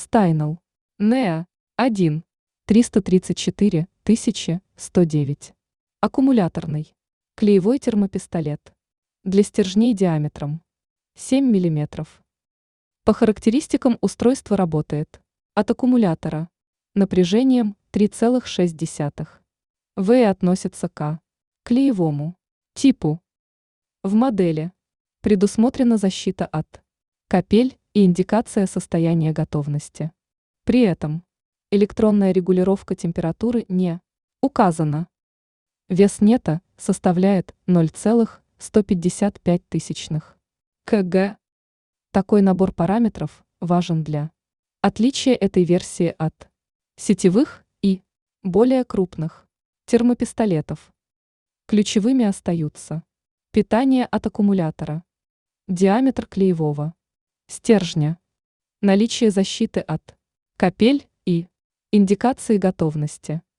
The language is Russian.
Steinal. NEA 1. 334 109. Аккумуляторный. Клеевой термопистолет. Для стержней диаметром 7 мм. По характеристикам устройство работает от аккумулятора напряжением 3,6 В и относится к клеевому типу. В модели предусмотрена защита от капель и индикация состояния готовности. При этом электронная регулировка температуры не указана. Вес нета составляет 0,155 кг. Такой набор параметров важен для отличия этой версии от сетевых и более крупных термопистолетов. Ключевыми остаются питание от аккумулятора, диаметр клеевого стержня, наличие защиты от капель и индикации готовности.